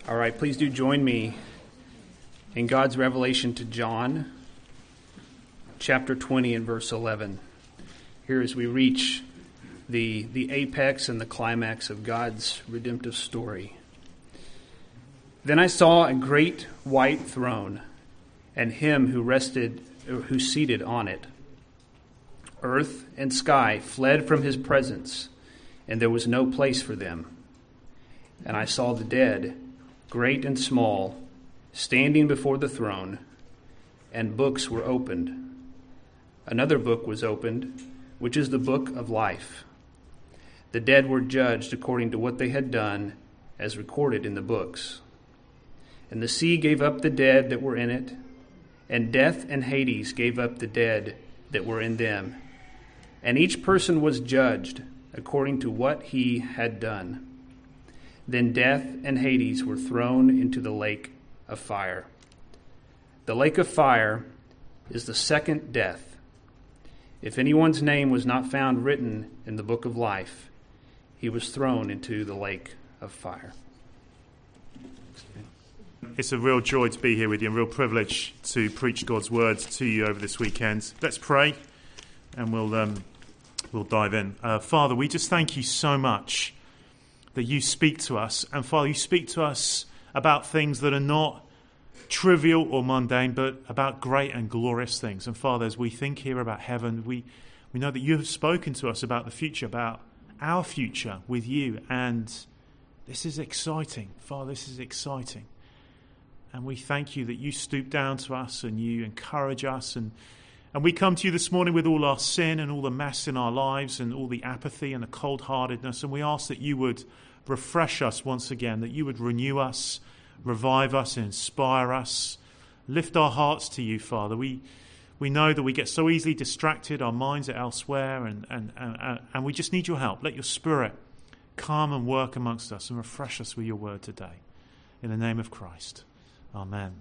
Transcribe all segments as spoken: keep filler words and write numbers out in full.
All right, please do join me in God's revelation to John, chapter twenty and verse eleven. Here as we reach the, the apex and the climax of God's redemptive story. Then I saw a great white throne, and him who rested, who seated on it. Earth and sky fled from his presence, and there was no place for them. And I saw the dead, great and small, standing before the throne, and books were opened. Another book was opened, which is the book of life. The dead were judged according to what they had done, as recorded in the books. And the sea gave up the dead that were in it, and death and Hades gave up the dead that were in them. And each person was judged according to what he had done. Then death and Hades were thrown into the lake of fire. The lake of fire is the second death. If anyone's name was not found written in the book of life, he was thrown into the lake of fire. It's a real joy to be here with you, and a real privilege to preach God's word to you over this weekend. Let's pray, and we'll um, we'll dive in. Uh, Father, we just thank you so much that you speak to us. And Father, you speak to us about things that are not trivial or mundane, but about great and glorious things. And Father, as we think here about heaven, we, we know that you have spoken to us about the future, about our future with you. And this is exciting. Father, this is exciting. And we thank you that you stoop down to us and you encourage us. And, and we come to you this morning with all our sin and all the mess in our lives and all the apathy and the cold-heartedness. And we ask that you would refresh us once again, that you would renew us, revive us, inspire us, lift our hearts to you, Father. We we know that we get so easily distracted, our minds are elsewhere, and, and, and, and we just need your help. Let your Spirit come and work amongst us and refresh us with your word today. In the name of Christ. Amen.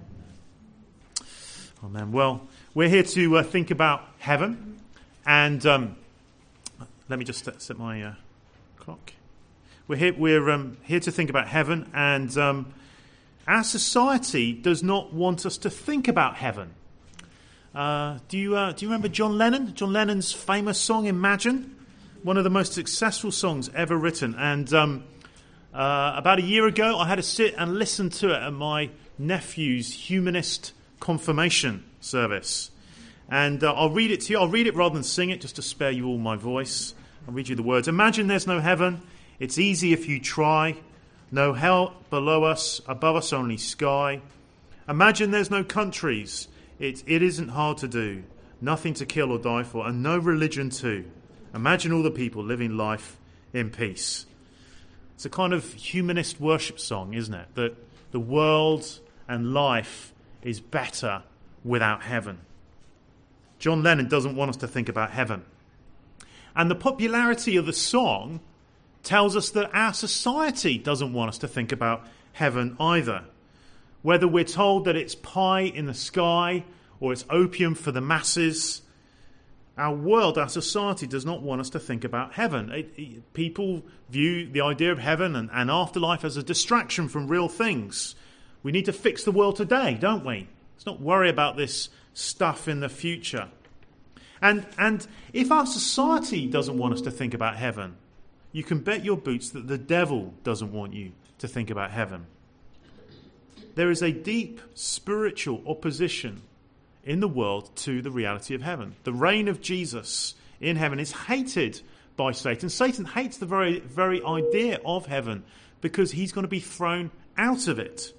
Amen. Well, we're here to uh, think about heaven, and um, let me just set, set my uh, clock. We're here. We're um, here to think about heaven, and um, our society does not want us to think about heaven. Uh, do you uh, do you remember John Lennon? John Lennon's famous song "Imagine," one of the most successful songs ever written, and um, uh, about a year ago, I had to sit and listen to it at my nephew's humanist confirmation service. And uh, I'll read it to you. I'll read it rather than sing it, just to spare you all my voice. I'll read you the words. Imagine there's no heaven. It's easy if you try. No hell below us, above us only sky. Imagine there's no countries. It, it isn't hard to do. Nothing to kill or die for, and no religion too. Imagine all the people living life in peace. It's a kind of humanist worship song, isn't it? That the world and life is better without heaven. John Lennon doesn't want us to think about heaven. And the popularity of the song tells us that our society doesn't want us to think about heaven either. Whether we're told that it's pie in the sky or it's opium for the masses, our world, our society does not want us to think about heaven. It, it, people view the idea of heaven and, and afterlife as a distraction from real things. We need to fix the world today, don't we? Let's not worry about this stuff in the future. And, and if our society doesn't want us to think about heaven, you can bet your boots that the devil doesn't want you to think about heaven. There is a deep spiritual opposition in the world to the reality of heaven. The reign of Jesus in heaven is hated by Satan. Satan hates the very, very idea of heaven because he's going to be thrown out of it.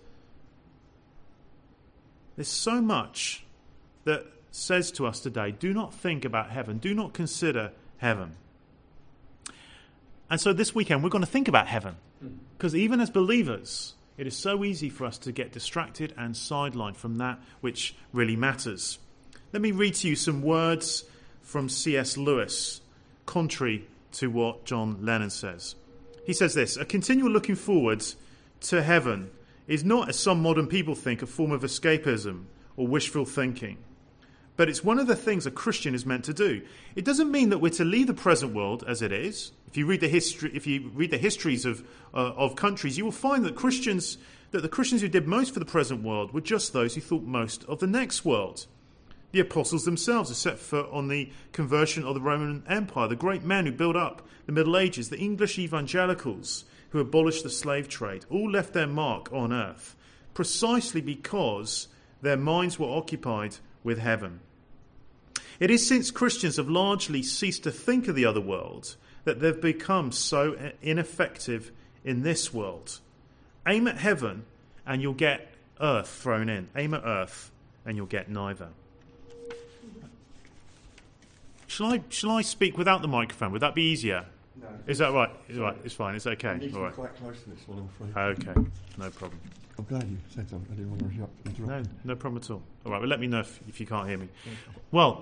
There's so much that says to us today, do not think about heaven. Do not consider heaven. And so this weekend we're going to think about heaven. Because even as believers, it is so easy for us to get distracted and sidelined from that which really matters. Let me read to you some words from C S Lewis, contrary to what John Lennon says. He says this: a continual looking forward to heaven is not, as some modern people think, a form of escapism or wishful thinking, but it's one of the things a Christian is meant to do. It doesn't mean that we're to leave the present world as it is. If you read the history, if you read the histories of uh, of countries, you will find that Christians, that the Christians who did most for the present world were just those who thought most of the next world. The apostles themselves are set foot on the conversion of the Roman Empire, the great men who built up the Middle Ages, the English evangelicals who abolished the slave trade, all left their mark on earth, precisely because their minds were occupied with heaven. It is since Christians have largely ceased to think of the other world that they've become so ineffective in this world. Aim at heaven and you'll get earth thrown in. Aim at earth and you'll get neither. Shall I, shall I speak without the microphone? Would that be easier? No. Is that right? Is right? It's fine. It's okay. I need to All be right. quite close to this one, I'm afraid. Okay. No problem. I'm glad you said something. I didn't want to interrupt. interrupt. No, no problem at all. All right. Well, let me know if, if you can't hear me. Well,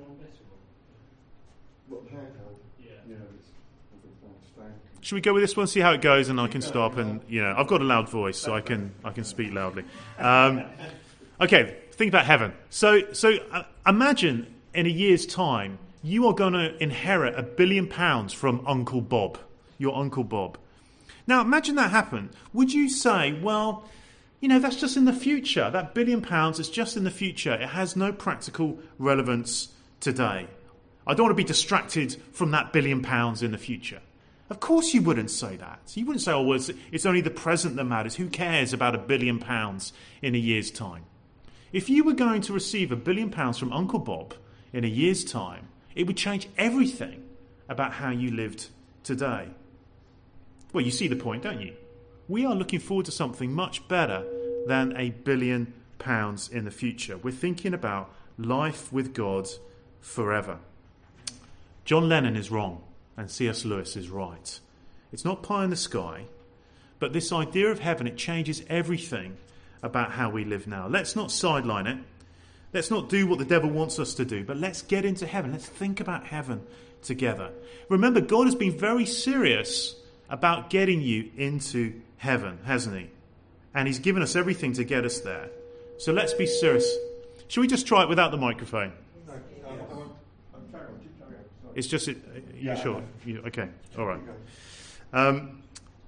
What, the handheld? Yeah. Yeah, it's, it's fine. should we go with this one? See how it goes, and I can stop. And you know, I've got a loud voice, so I can I can speak loudly. Um, okay. Think about heaven. So so uh, imagine in a year's time, you are going to inherit a billion pounds from Uncle Bob, your Uncle Bob. Now, imagine that happened. Would you say, well, you know, that's just in the future. That billion pounds is just in the future. It has no practical relevance today. I don't want to be distracted from that billion pounds in the future. Of course you wouldn't say that. You wouldn't say, oh, well, it's, it's only the present that matters. Who cares about a billion pounds in a year's time? If you were going to receive a billion pounds from Uncle Bob in a year's time, it would change everything about how you lived today. Well, you see the point, don't you? We are looking forward to something much better than a billion pounds in the future. We're thinking about life with God forever. John Lennon is wrong and C S Lewis is right. It's not pie in the sky, but this idea of heaven, it changes everything about how we live now. Let's not sideline it. Let's not do what the devil wants us to do, but let's get into heaven. Let's think about heaven together. Remember, God has been very serious about getting you into heaven, hasn't he? And he's given us everything to get us there. So let's be serious. Shall we just try it without the microphone? No, no, I won't. I'm carry on. Keep carry on. Sorry. It's just, it, are you Yeah, sure? no. You, okay, all right. Okay. Um,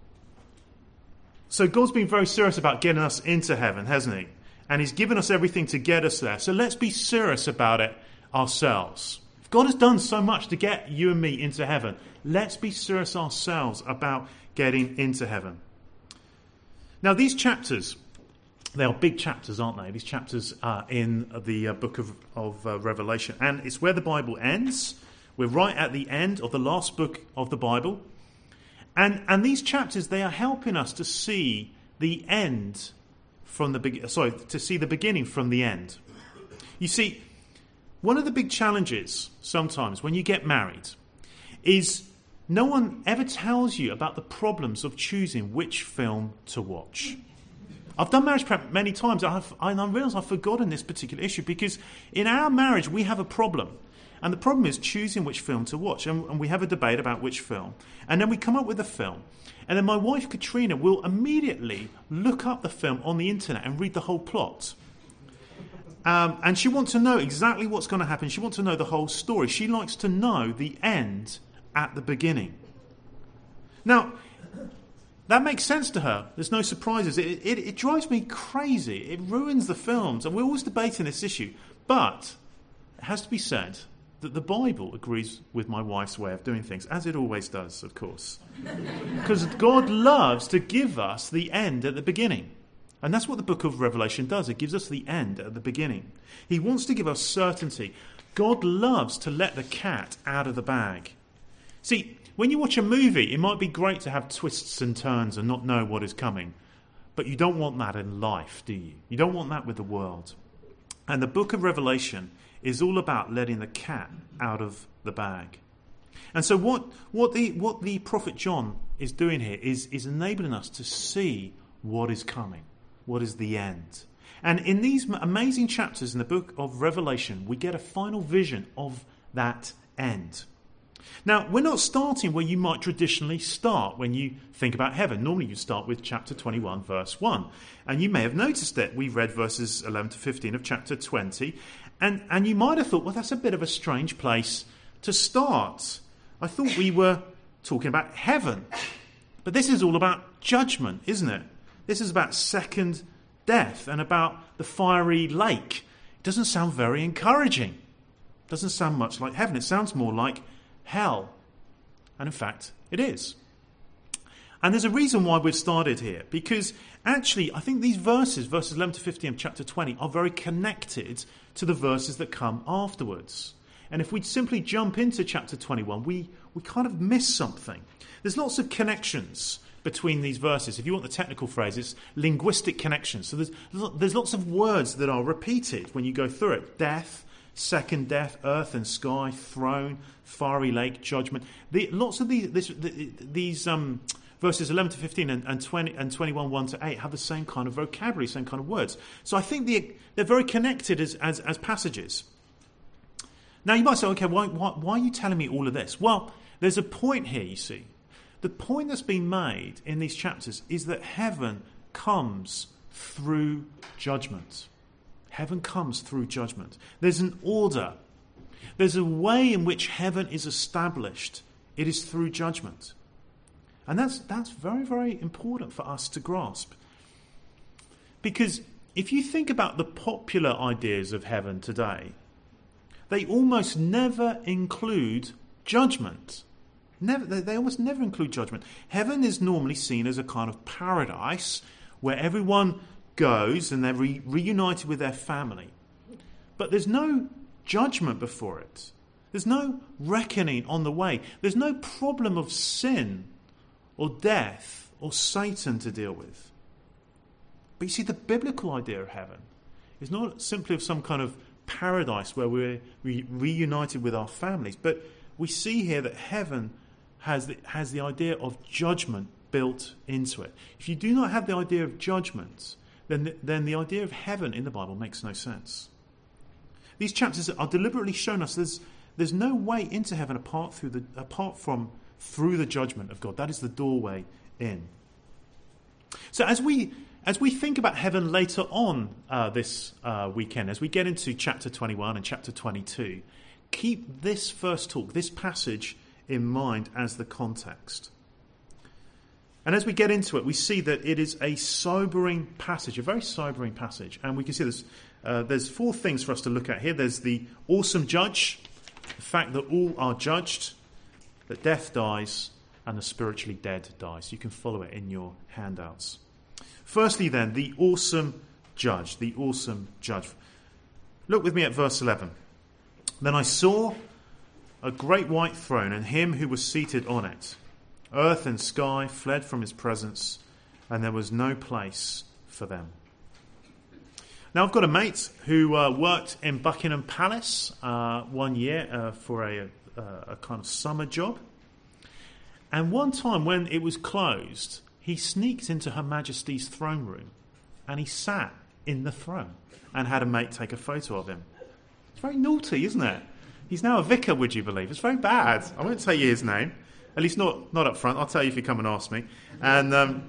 so God's been very serious about getting us into heaven, hasn't he? And he's given us everything to get us there. So let's be serious about it ourselves. If God has done so much to get you and me into heaven, let's be serious ourselves about getting into heaven. Now, these chapters, they are big chapters, aren't they? These chapters are in the uh, book of, of uh, Revelation. And it's where the Bible ends. We're right at the end of the last book of the Bible. And, and these chapters, they are helping us to see the end from the be- sorry, to see the beginning from the end. You see, one of the big challenges sometimes when you get married is no one ever tells you about the problems of choosing which film to watch. I've done marriage prep many times, and I've, I realise I've forgotten this particular issue because in our marriage we have a problem. And the problem is choosing which film to watch. And, and we have a debate about which film. And then we come up with a film. And then my wife, Katrina, will immediately look up the film on the internet and read the whole plot. Um, and she wants to know exactly what's going to happen. She wants to know the whole story. She likes to know the end at the beginning. Now, that makes sense to her. There's no surprises. It, it, it drives me crazy. It ruins the films. And we're always debating this issue. But it has to be said that the Bible agrees with my wife's way of doing things, as it always does, of course. Because God loves to give us the end at the beginning. And that's what the book of Revelation does. It gives us the end at the beginning. He wants to give us certainty. God loves to let the cat out of the bag. See, when you watch a movie, it might be great to have twists and turns and not know what is coming. But you don't want that in life, do you? You don't want that with the world. And the book of Revelation is all about letting the cat out of the bag. And so what, what, the, what the prophet John is doing here is, is enabling us to see what is coming, what is the end. And in these amazing chapters in the book of Revelation, we get a final vision of that end. Now, we're not starting where you might traditionally start when you think about heaven. Normally you start with chapter twenty-one, verse one. And you may have noticed that we've read verses eleven to fifteen of chapter twenty. And, and you might have thought, well, that's a bit of a strange place to start. I thought we were talking about heaven. But this is all about judgment, isn't it? This is about second death and about the fiery lake. It doesn't sound very encouraging. It doesn't sound much like heaven. It sounds more like hell. And in fact, it is. And there's a reason why we've started here. Because actually, I think these verses, verses eleven to fifteen of chapter twenty, are very connected to the verses that come afterwards. And if we simply jump into chapter twenty-one, we, we kind of miss something. There's lots of connections between these verses. If you want the technical phrase, it's linguistic connections. So there's, there's lots of words that are repeated when you go through it. Death, second death, earth and sky, throne, fiery lake, judgment. The, lots of these, this, the, these um, verses eleven to fifteen and, and, twenty, and twenty-one, one to eight have the same kind of vocabulary, same kind of words. So I think the, they're very connected as, as, as passages. Now you might say, okay, why, why, why are you telling me all of this? Well, there's a point here, you see. The point that's been made in these chapters is that heaven comes through judgment. Heaven comes through judgment. There's an order. There's a way in which heaven is established. It is through judgment. And that's, that's very, very important for us to grasp. Because if you think about the popular ideas of heaven today, they almost never include judgment. Never, they, they almost never include judgment. Heaven is normally seen as a kind of paradise where everyone goes and they're re- reunited with their family. But there's no judgment before it. There's no reckoning on the way. There's no problem of sin or death or Satan to deal with. But you see, the biblical idea of heaven is not simply of some kind of paradise where we're re- reunited with our families, but we see here that heaven has the, has the idea of judgment built into it. If you do not have the idea of judgment, then the, then the idea of heaven in the Bible makes no sense. These chapters are deliberately shown us there's there's no way into heaven apart through the apart from through the judgment of God. That is the doorway in. So as we as we think about heaven later on uh, this uh, weekend, as we get into chapter twenty-one and chapter twenty-two, keep this first talk, this passage, in mind as the context. And as we get into it, we see that it is a sobering passage, a very sobering passage. And we can see this, uh, there's four things for us to look at here. There's the awesome judge, the fact that all are judged, that death dies, and the spiritually dead dies. You can follow it in your handouts. Firstly then, the awesome judge, the awesome judge. Look with me at verse eleven. Then I saw a great white throne and him who was seated on it. Earth and sky fled from his presence, and there was no place for them. Now, I've got a mate who uh, worked in Buckingham Palace uh, one year uh, for a, a, a kind of summer job. And one time when it was closed, he sneaked into Her Majesty's throne room and he sat in the throne and had a mate take a photo of him. It's very naughty, isn't it? He's now a vicar, would you believe? It's very bad. I won't tell you his name. At least not, not up front. I'll tell you if you come and ask me. And um,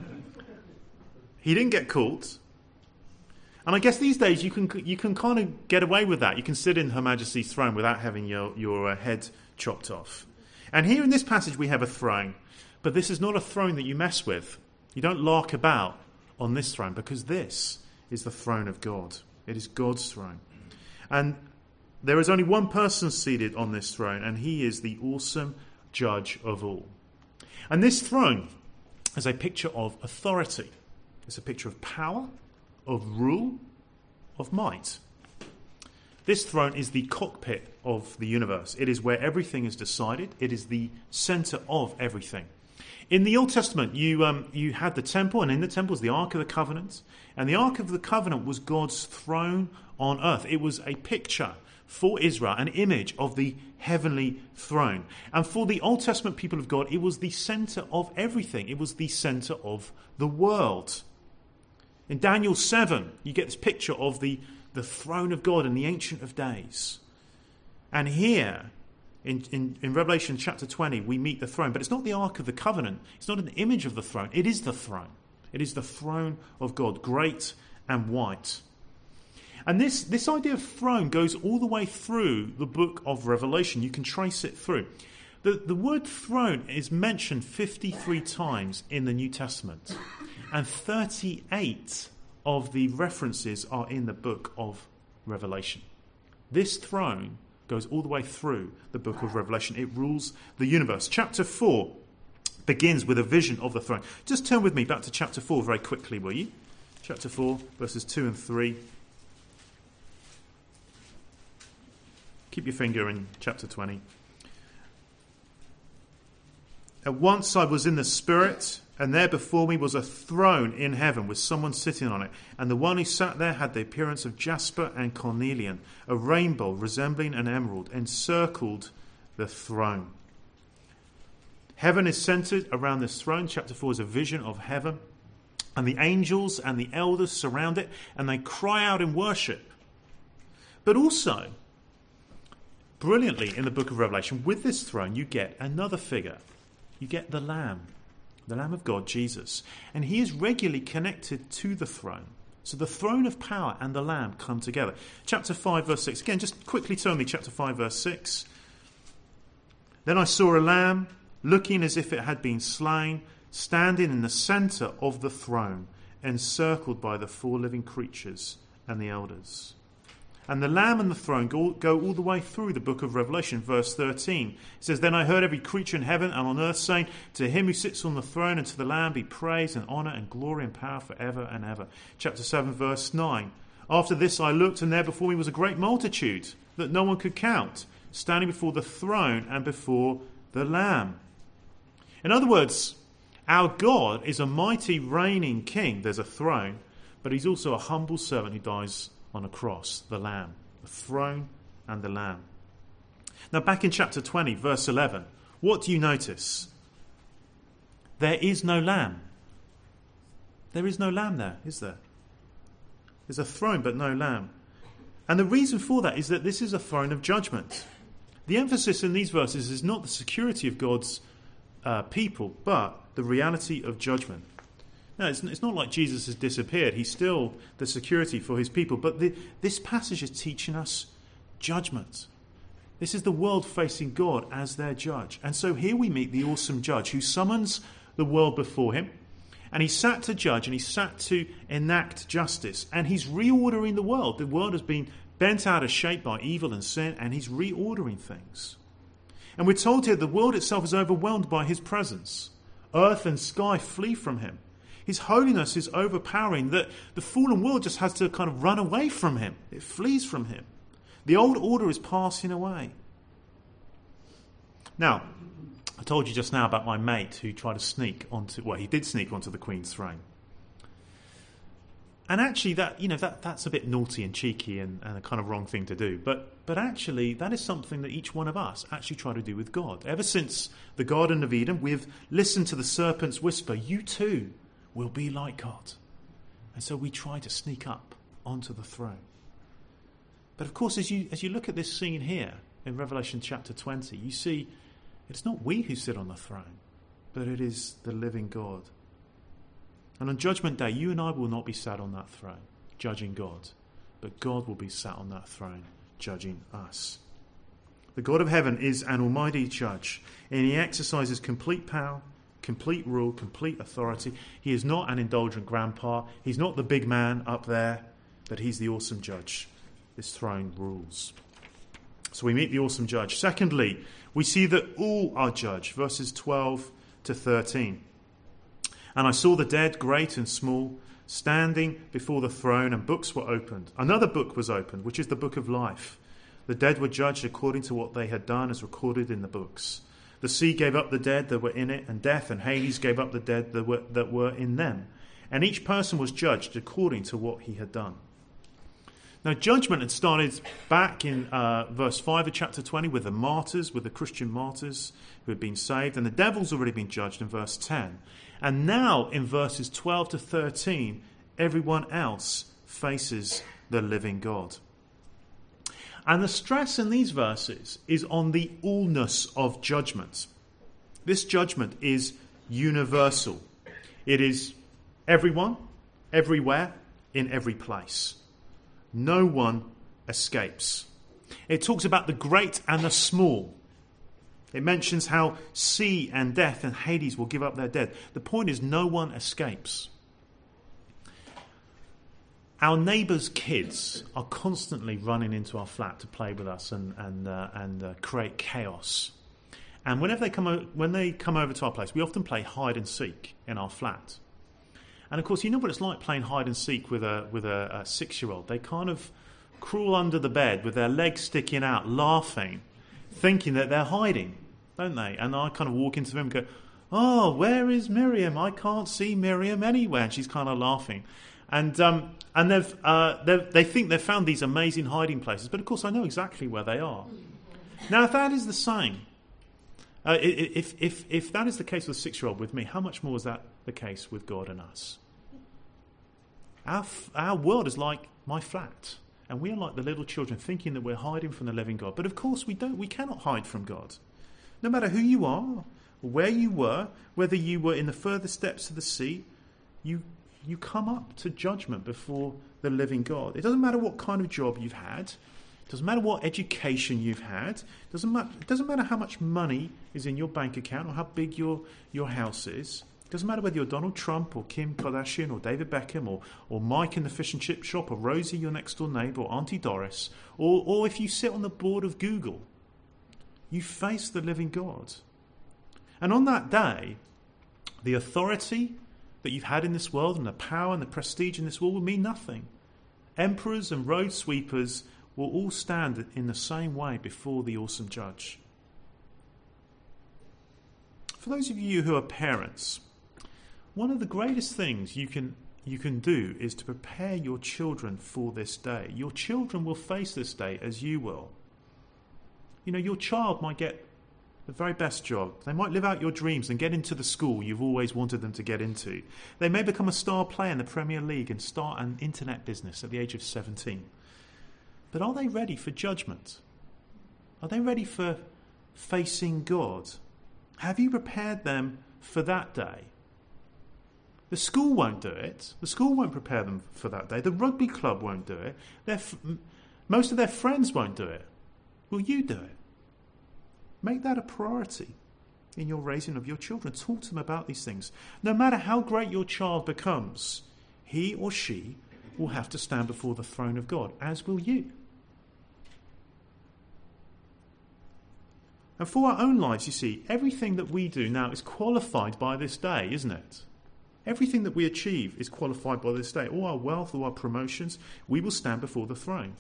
he didn't get caught. And I guess these days you can you can kind of get away with that. You can sit in Her Majesty's throne without having your, your uh, head chopped off. And here in this passage we have a throne. But this is not a throne that you mess with. You don't lark about on this throne, because this is the throne of God. It is God's throne. And there is only one person seated on this throne, and he is the awesome judge of all. And this throne is a picture of authority. It's a picture of power, of rule, of might. This throne is the cockpit of the universe. It is where everything is decided. It is the center of everything. In the Old Testament, you um, you had the temple, and in the temple was the Ark of the Covenant. And the Ark of the Covenant was God's throne on earth. It was a picture for Israel, an image of the heavenly throne. And for the Old Testament people of God, it was the center of everything. It was the center of the world. In Daniel seven, you get this picture of the, the throne of God and the Ancient of Days. And here, In, in, in Revelation chapter twenty, we meet the throne, but it's not the Ark of the Covenant. It's not an image of the throne. It is the throne. It is the throne of God, great and white. And this, this idea of throne goes all the way through the book of Revelation. You can trace it through. The, the word throne is mentioned fifty-three times in the New Testament, and thirty-eight of the references are in the book of Revelation. This throne goes all the way through the book of Revelation. It rules the universe. Chapter four begins with a vision of the throne. Just turn with me back to chapter four very quickly, will you? Chapter four, verses two and three. Keep your finger in chapter twenty. At once I was in the Spirit, and there before me was a throne in heaven with someone sitting on it. And the one who sat there had the appearance of jasper and cornelian. A rainbow resembling an emerald encircled the throne. Heaven is centered around this throne. Chapter four is a vision of heaven. And the angels and the elders surround it, and they cry out in worship. But also, brilliantly in the book of Revelation, with this throne you get another figure. You get the Lamb, the Lamb of God, Jesus. And he is regularly connected to the throne. So the throne of power and the Lamb come together. Chapter five, verse six. Again, just quickly tell me chapter five, verse six. Then I saw a lamb looking as if it had been slain, standing in the centre of the throne, encircled by the four living creatures and the elders. And the Lamb and the throne go, go all the way through the book of Revelation. Verse thirteen, it says, Then I heard every creature in heaven and on earth saying, To him who sits on the throne and to the Lamb be praise and honour and glory and power forever and ever. Chapter seven, verse nine. After this I looked, and there before me was a great multitude that no one could count, standing before the throne and before the Lamb. In other words, our God is a mighty reigning king. There's a throne, but he's also a humble servant who dies on a cross, the Lamb, the throne and the Lamb. Now back in chapter twenty, verse eleven, what do you notice? There is no lamb. There is no lamb there, is there? There's a throne but no lamb. And the reason for that is that this is a throne of judgment. The emphasis in these verses is not the security of God's uh, people, but the reality of judgment. No, it's, it's not like Jesus has disappeared. He's still the security for his people. But the, this passage is teaching us judgment. This is the world facing God as their judge. And so here we meet the awesome judge who summons the world before him. And he sat to judge and he sat to enact justice. And he's reordering the world. The world has been bent out of shape by evil and sin, and he's reordering things. And we're told here the world itself is overwhelmed by his presence. Earth and sky flee from him. His holiness is overpowering that the fallen world just has to kind of run away from him. It flees from him. The old order is passing away. Now, I told you just now about my mate who tried to sneak onto, well, he did sneak onto the Queen's throne. And actually, that you know that that's a bit naughty and cheeky and, and a kind of wrong thing to do. But but actually, that is something that each one of us actually try to do with God. Ever since the Garden of Eden, we've listened to the serpent's whisper, you too will be like God. And so we try to sneak up onto the throne. But of course, as you as you look at this scene here in Revelation chapter twenty, you see it's not we who sit on the throne, but it is the living God. And on Judgment Day, you and I will not be sat on that throne, judging God, but God will be sat on that throne, judging us. The God of heaven is an almighty judge, and he exercises complete power, complete rule, complete authority. He is not an indulgent grandpa. He's not the big man up there, but he's the awesome judge. This throne rules. So we meet the awesome judge. Secondly, we see that all are judged, verses twelve to thirteen. And I saw the dead, great and small, standing before the throne, and books were opened. Another book was opened, which is the book of life. The dead were judged according to what they had done, as recorded in the books. The sea gave up the dead that were in it, and death and Hades gave up the dead that were, that were in them. And each person was judged according to what he had done. Now, judgment had started back in uh, verse five of chapter twenty with the martyrs, with the Christian martyrs who had been saved. And the devil's already been judged in verse ten. And now, in verses twelve to thirteen, everyone else faces the living God. And the stress in these verses is on the allness of judgment. This judgment is universal. It is everyone, everywhere, in every place. No one escapes. It talks about the great and the small. It mentions how sea and death and Hades will give up their dead. The point is, no one escapes. Our neighbours' kids are constantly running into our flat to play with us and and uh, and uh, create chaos. And whenever they come o- when they come over to our place, we often play hide and seek in our flat. And of course, you know what it's like playing hide and seek with a with a, a six-year-old. They kind of crawl under the bed with their legs sticking out, laughing, thinking that they're hiding, don't they? And I kind of walk into the room and go, "Oh, where is Miriam? I can't see Miriam anywhere." And she's kind of laughing. And um, and they've, uh, they've they think they've found these amazing hiding places, but of course I know exactly where they are. Now, if that is the same, uh, if if if that is the case with a six-year-old with me, how much more is that the case with God and us? Our our world is like my flat, and we are like the little children, thinking that we're hiding from the living God. But of course we don't. We cannot hide from God, no matter who you are, or where you were, whether you were in the furthest depths of the sea, you. You come up to judgment before the living God. It doesn't matter what kind of job you've had. It doesn't matter what education you've had. It doesn't matter, it doesn't matter how much money is in your bank account or how big your, your house is. It doesn't matter whether you're Donald Trump or Kim Kardashian or David Beckham or, or Mike in the fish and chip shop or Rosie, your next door neighbour, or Auntie Doris, or, or if you sit on the board of Google. You face the living God. And on that day, the authority that you've had in this world and the power and the prestige in this world will mean nothing. Emperors and road sweepers will all stand in the same way before the awesome judge. For those of you who are parents, one of the greatest things you can you can do is to prepare your children for this day. Your children will face this day as you will. You know, your child might get the very best job. They might live out your dreams and get into the school you've always wanted them to get into. They may become a star player in the Premier League and start an internet business at the age of seventeen. But are they ready for judgment? Are they ready for facing God? Have you prepared them for that day? The school won't do it. The school won't prepare them for that day. The rugby club won't do it. Their f- most of their friends won't do it. Will you do it? Make that a priority in your raising of your children. Talk to them about these things. No matter how great your child becomes, he or she will have to stand before the throne of God, as will you. And for our own lives, you see, everything that we do now is qualified by this day, isn't it? Everything that we achieve is qualified by this day. All our wealth, all our promotions, we will stand before the throne.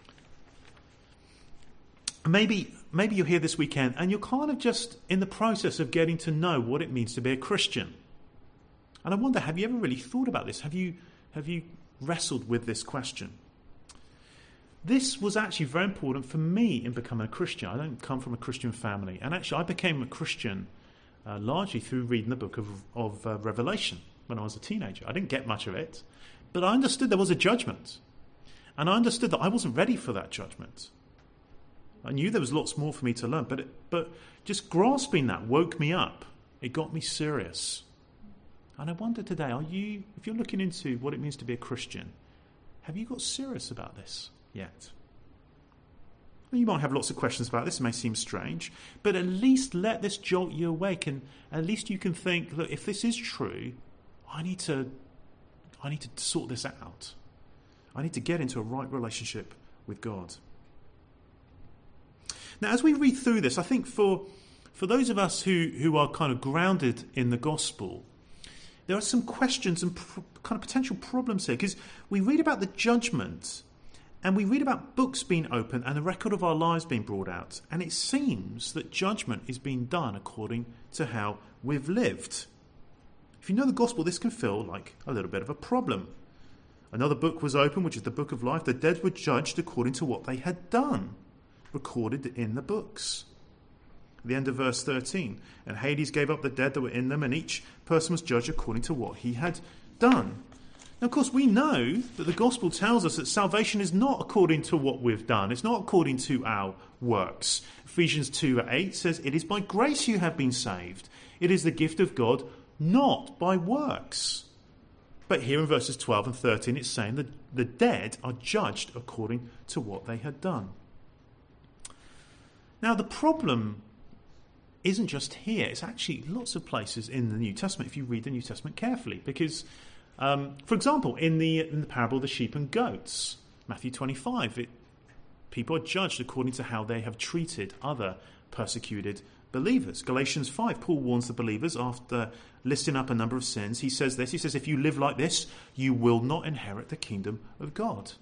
Maybe maybe you're here this weekend and you're kind of just in the process of getting to know what it means to be a Christian. And I wonder, have you ever really thought about this? Have you have you wrestled with this question? This was actually very important for me in becoming a Christian. I don't come from a Christian family. And actually I became a Christian uh, largely through reading the book of, of uh, Revelation when I was a teenager. I didn't get much of it, but I understood there was a judgment. And I understood that I wasn't ready for that judgment. I knew there was lots more for me to learn, but it, but just grasping that woke me up. It got me serious. And I wonder today, are you, if you're looking into what it means to be a Christian, have you got serious about this yet? Well, you might have lots of questions about this. It may seem strange, but at least let this jolt you awake, and at least you can think, look, if this is true, I need to, I need to sort this out. I need to get into a right relationship with God. Now, as we read through this, I think for for those of us who, who are kind of grounded in the gospel, there are some questions and pro- kind of potential problems here, because we read about the judgment and we read about books being opened and the record of our lives being brought out, and it seems that judgment is being done according to how we've lived. If you know the gospel, this can feel like a little bit of a problem. Another book was opened, which is the book of life. The dead were judged according to what they had done, recorded in the books. At the end of verse thirteen, and Hades gave up the dead that were in them, and each person was judged according to what he had done. Now, of course, we know that the gospel tells us that salvation is not according to what we've done. It's not according to our works. Ephesians two eight says, "It is by grace you have been saved. It is the gift of God, not by works." But here in verses twelve and thirteen, it's saying that the dead are judged according to what they had done. Now, the problem isn't just here. It's actually lots of places in the New Testament, if you read the New Testament carefully. Because, um, for example, in the, in the parable of the sheep and goats, Matthew twenty-five, it, people are judged according to how they have treated other persecuted believers. Galatians five, Paul warns the believers after listing up a number of sins. He says this, he says, if you live like this, you will not inherit the kingdom of God.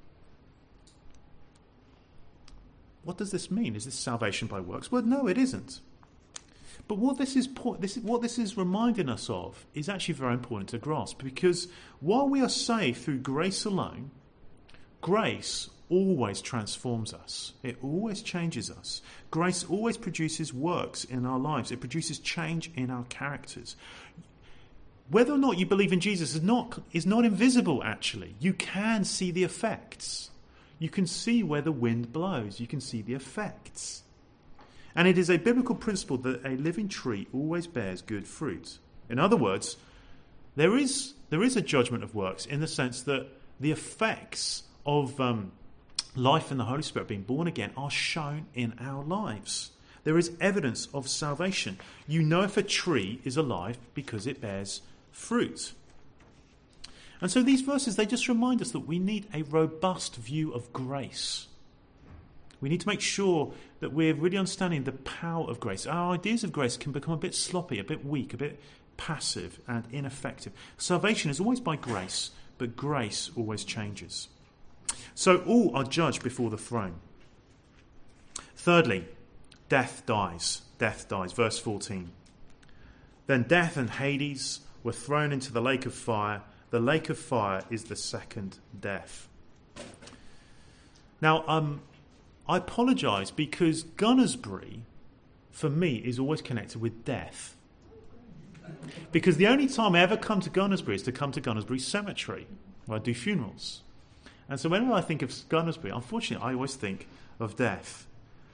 What does this mean? Is this salvation by works? Well, no, it isn't. But what this is, this is what this is reminding us of is actually very important to grasp, because while we are saved through grace alone, grace always transforms us. It always changes us. Grace always produces works in our lives. It produces change in our characters. Whether or not you believe in Jesus is not, is not invisible, actually. You can see the effects. You can see where the wind blows. You can see the effects. And it is a biblical principle that a living tree always bears good fruit. In other words, there is there is a judgment of works in the sense that the effects of um, life in the Holy Spirit, being born again, are shown in our lives. There is evidence of salvation. You know if a tree is alive because it bears fruit. And so these verses, they just remind us that we need a robust view of grace. We need to make sure that we're really understanding the power of grace. Our ideas of grace can become a bit sloppy, a bit weak, a bit passive and ineffective. Salvation is always by grace, but grace always changes. So all are judged before the throne. Thirdly, death dies. Death dies. Verse fourteen. Then death and Hades were thrown into the lake of fire. The lake of fire is the second death. Now, um, I apologise because Gunnersbury, for me, is always connected with death. Because the only time I ever come to Gunnersbury is to come to Gunnersbury Cemetery, where I do funerals. And so whenever I think of Gunnersbury, unfortunately, I always think of death.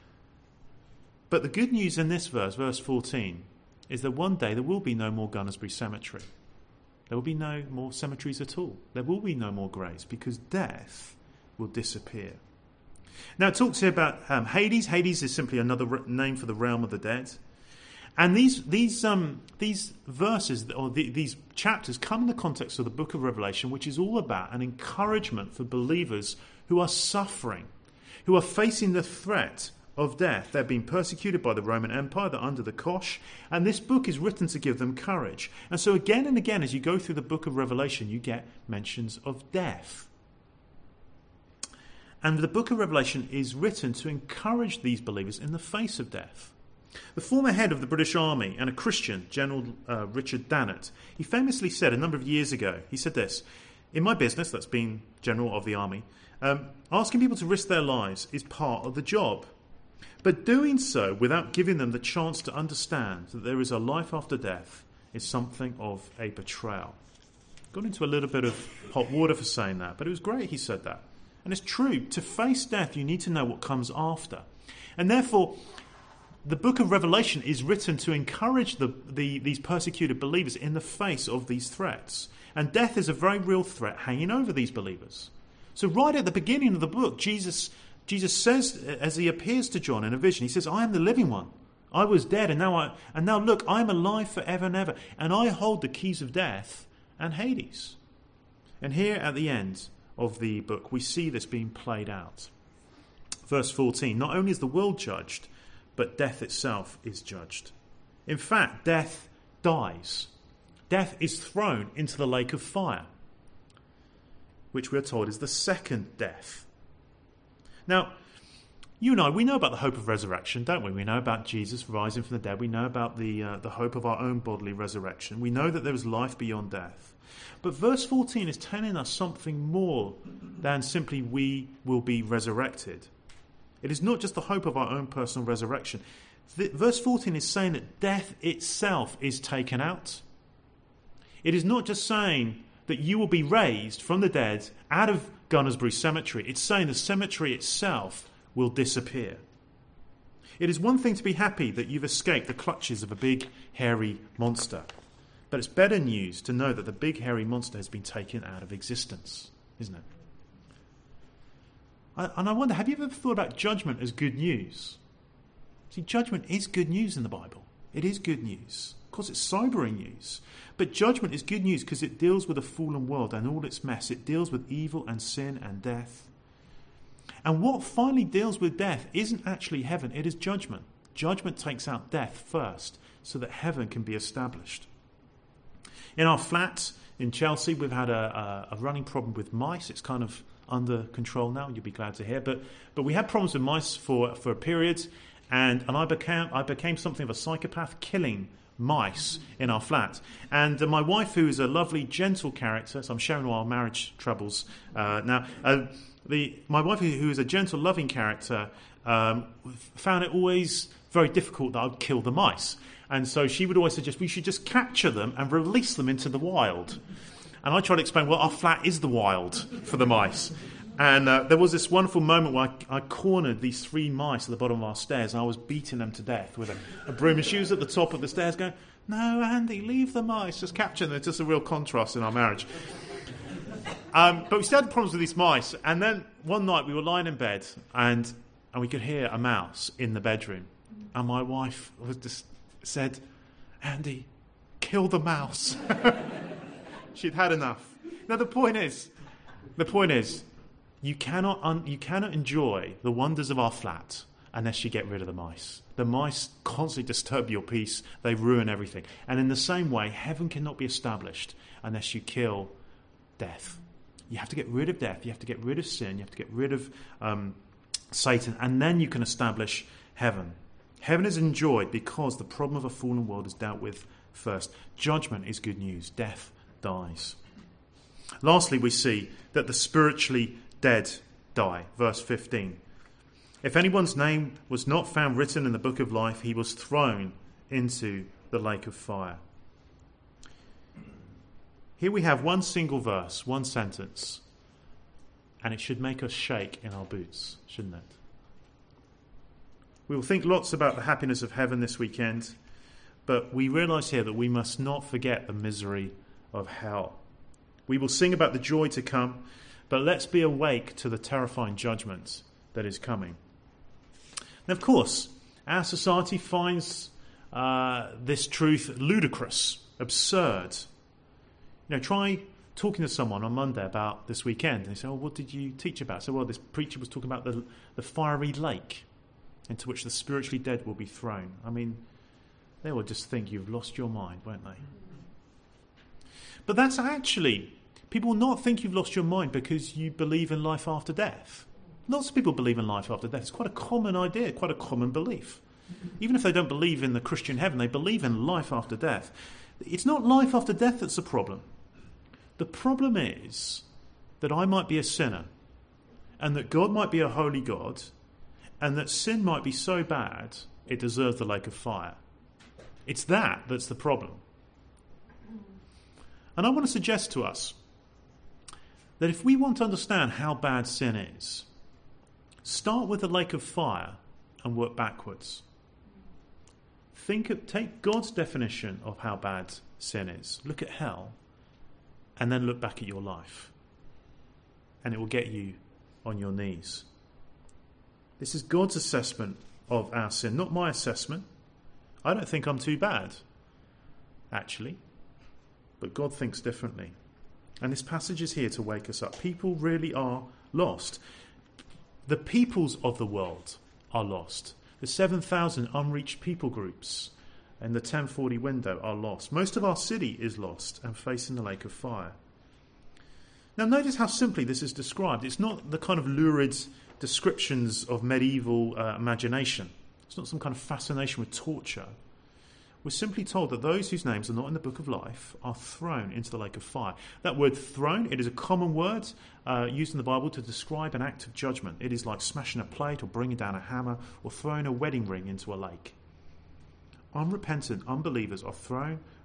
But the good news in this verse, verse fourteen, is that one day there will be no more Gunnersbury Cemetery. There will be no more cemeteries at all. There will be no more graves because death will disappear. Now it talks here about um, Hades. Hades is simply another re- name for the realm of the dead. And these these um, these verses, or the, these chapters, come in the context of the book of Revelation, which is all about an encouragement for believers who are suffering, who are facing the threat of death. They're being persecuted by the Roman Empire. They're under the cosh. And this book is written to give them courage. And so again and again, as you go through the book of Revelation, you get mentions of death. And the book of Revelation is written to encourage these believers in the face of death. The former head of the British Army and a Christian, General uh, Richard Dannett, he famously said a number of years ago, he said this, "In my business," that's being General of the Army, um, asking people to risk their lives is part of the job. But doing so without giving them the chance to understand that there is a life after death is something of a betrayal. Got into a little bit of hot water for saying that, but it was great he said that. And it's true, to face death you need to know what comes after. And therefore, the book of Revelation is written to encourage the, the, these persecuted believers in the face of these threats. And death is a very real threat hanging over these believers. So right at the beginning of the book, Jesus Jesus says, as he appears to John in a vision, he says, "I am the living one. I was dead, and now I and now look, I am alive forever and ever, and I hold the keys of death and Hades." And here at the end of the book, we see this being played out. Verse fourteen, not only is the world judged, but death itself is judged. In fact, death dies. Death is thrown into the lake of fire, which we are told is the second death. Now, you and I, we know about the hope of resurrection, don't we? We know about Jesus rising from the dead. We know about the uh, the hope of our own bodily resurrection. We know that there is life beyond death. But verse fourteen is telling us something more than simply we will be resurrected. It is not just the hope of our own personal resurrection. The, verse fourteen is saying that death itself is taken out. It is not just saying that you will be raised from the dead out of Gunnersbury Cemetery. It's saying the cemetery itself will disappear. It is one thing to be happy that you've escaped the clutches of a big, hairy monster. But it's better news to know that the big, hairy monster has been taken out of existence, isn't it? And I wonder, have you ever thought about judgment as good news? See, judgment is good news in the Bible. It is good news. Of course, it's sobering news. But judgment is good news because it deals with a fallen world and all its mess. It deals with evil and sin and death. And what finally deals with death isn't actually heaven, it is judgment. Judgment takes out death first so that heaven can be established. In our flat in Chelsea, we've had a, a, a running problem with mice. It's kind of under control now, you'll be glad to hear. But but we had problems with mice for, for a period, and, and I became I became something of a psychopath, killing mice in our flat. And uh, my wife, who is a lovely, gentle character, so I'm sharing all our marriage troubles uh, now, uh, the my wife, who is a gentle, loving character, um, found it always very difficult that I would kill the mice. And so she would always suggest we should just capture them and release them into the wild. And I tried to explain, well, our flat is the wild for the mice. And uh, there was this wonderful moment where I, I cornered these three mice at the bottom of our stairs, and I was beating them to death with a, a broom. And she was at the top of the stairs going, no, Andy, leave the mice, just capture them. It's just a real contrast in our marriage. Um, but we still had problems with these mice. And then one night we were lying in bed, and, and we could hear a mouse in the bedroom. And my wife was just said, Andy, kill the mouse. She'd had enough. Now the point is, the point is, you cannot un- you cannot enjoy the wonders of our flat unless you get rid of the mice. The mice constantly disturb your peace. They ruin everything. And in the same way, heaven cannot be established unless you kill death. You have to get rid of death. You have to get rid of sin. You have to get rid of um, Satan, and then you can establish heaven. Heaven is enjoyed because the problem of a fallen world is dealt with first. Judgment is good news. Death dies. Lastly, we see that the spiritually dead die. Verse fifteen. If anyone's name was not found written in the book of life, he was thrown into the lake of fire. Here we have one single verse, one sentence, and it should make us shake in our boots, shouldn't it? We will think lots about the happiness of heaven this weekend, but we realise here that we must not forget the misery of hell. We will sing about the joy to come, but let's be awake to the terrifying judgment that is coming. And of course, our society finds uh, this truth ludicrous, absurd. You know, try talking to someone on Monday about this weekend, and they say, oh, what did you teach about? So, well, this preacher was talking about the, the fiery lake into which the spiritually dead will be thrown. I mean, they will just think you've lost your mind, won't they? But that's actually, people will not think you've lost your mind because you believe in life after death. Lots of people believe in life after death. It's quite a common idea, quite a common belief. Even if they don't believe in the Christian heaven, they believe in life after death. It's not life after death that's the problem. The problem is that I might be a sinner, and that God might be a holy God, and that sin might be so bad it deserves the lake of fire. It's that that's the problem. And I want to suggest to us that if we want to understand how bad sin is, start with the lake of fire and work backwards. Think of, take God's definition of how bad sin is. Look at hell, and then look back at your life. And it will get you on your knees. This is God's assessment of our sin, not my assessment. I don't think I'm too bad, actually. But God thinks differently. And this passage is here to wake us up. People really are lost. The peoples of the world are lost. The seven thousand unreached people groups in the ten forty window are lost. Most of our city is lost and facing the lake of fire. Now notice how simply this is described. It's not the kind of lurid descriptions of medieval uh, imagination. It's not some kind of fascination with torture. We're simply told that those whose names are not in the book of life are thrown into the lake of fire. That word thrown, it is a common word uh, used in the Bible to describe an act of judgment. It is like smashing a plate or bringing down a hammer or throwing a wedding ring into a lake. Unrepentant unbelievers are thrown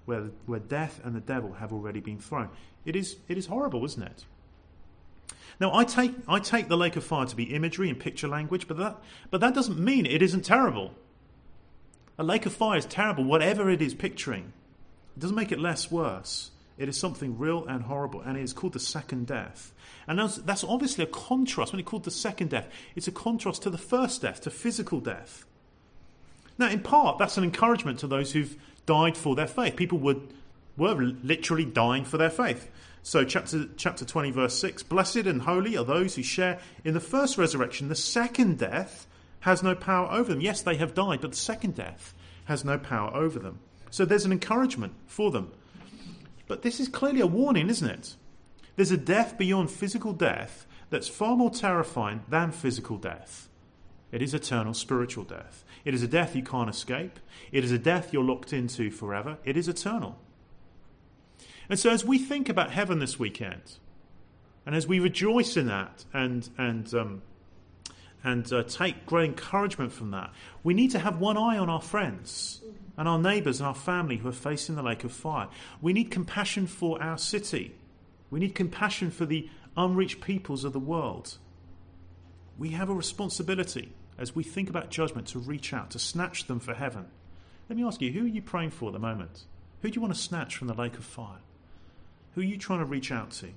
where, where death and the devil have already been thrown. It is, it is horrible, isn't it? Now, I take, I take the lake of fire to be imagery and picture language, but that, but that doesn't mean it isn't terrible. A lake of fire is terrible, whatever it is picturing. It doesn't make it less worse. It is something real and horrible, and it is called the second death. And that's, that's obviously a contrast. When it's called the second death, it's a contrast to the first death, to physical death. Now, in part, that's an encouragement to those who've died for their faith. People would, were literally dying for their faith. So chapter, chapter twenty, verse six, blessed and holy are those who share in the first resurrection. The second death has no power over them. Yes, they have died, but the second death has no power over them. So there's an encouragement for them. But this is clearly a warning, isn't it? There's a death beyond physical death that's far more terrifying than physical death. It is eternal spiritual death. It is a death you can't escape. It is a death you're locked into forever. It is eternal. And so as we think about heaven this weekend, and as we rejoice in that and and um, and uh, take great encouragement from that, we need to have one eye on our friends and our neighbours and our family who are facing the lake of fire. We need compassion for our city. We need compassion for the unreached peoples of the world. We have a responsibility as we think about judgment to reach out, to snatch them for heaven. Let me ask you, who are you praying for at the moment? Who do you want to snatch from the lake of fire? Who are you trying to reach out to?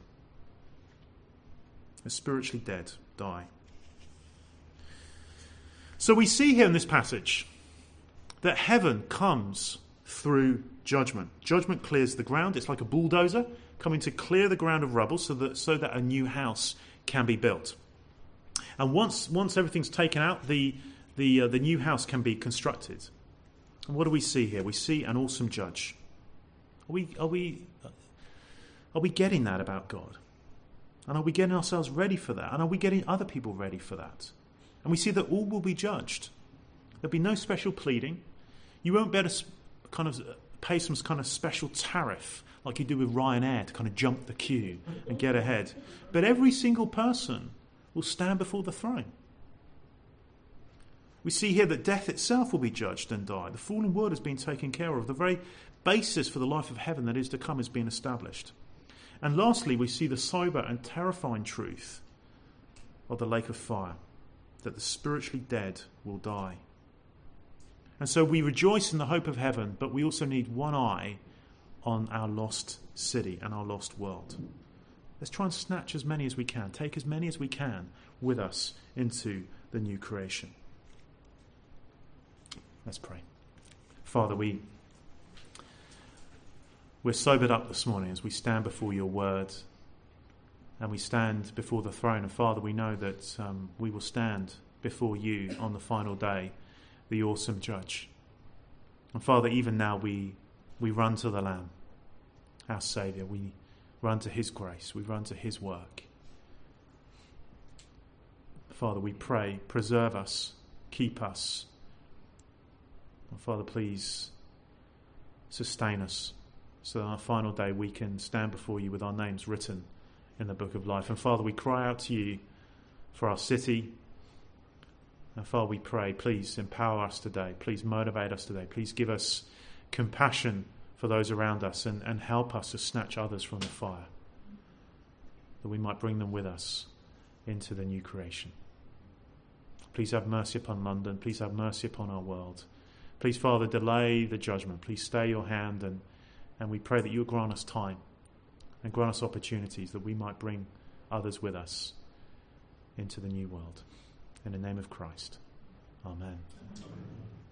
The spiritually dead die. So we see here in this passage that heaven comes through judgment. Judgment clears the ground. It's like a bulldozer coming to clear the ground of rubble so that so that a new house can be built. And once once everything's taken out, the the uh, the new house can be constructed. And what do we see here? We see an awesome judge. Are we are we are we getting that about God? And are we getting ourselves ready for that? And are we getting other people ready for that? And we see that all will be judged. There'll be no special pleading. You won't be able to kind of pay some kind of special tariff like you do with Ryanair to kind of jump the queue and get ahead. But every single person will stand before the throne. We see here that death itself will be judged and die. The fallen world has been taken care of. The very basis for the life of heaven that is to come has been established. And lastly, we see the sober and terrifying truth of the lake of fire, that the spiritually dead will die. And so we rejoice in the hope of heaven, but we also need one eye on our lost city and our lost world. Let's try and snatch as many as we can, take as many as we can with us into the new creation. Let's pray. Father, we, we're sobered up this morning as we stand before your word and we stand before the throne. And Father, we know that um, we will stand before you on the final day, the awesome judge. And Father, even now we we run to the Lamb, our Saviour. We run to his grace. We run to his work. Father, we pray, preserve us, keep us. And Father, please sustain us so that on our final day we can stand before you with our names written in the book of life. And Father, we cry out to you for our city. And Father, we pray, please empower us today. Please motivate us today. Please give us compassion for those around us and, and help us to snatch others from the fire, that we might bring them with us into the new creation. Please have mercy upon London. Please have mercy upon our world. Please, Father, delay the judgment. Please stay your hand, and, and we pray that you will grant us time and grant us opportunities that we might bring others with us into the new world. In the name of Christ. Amen. Amen.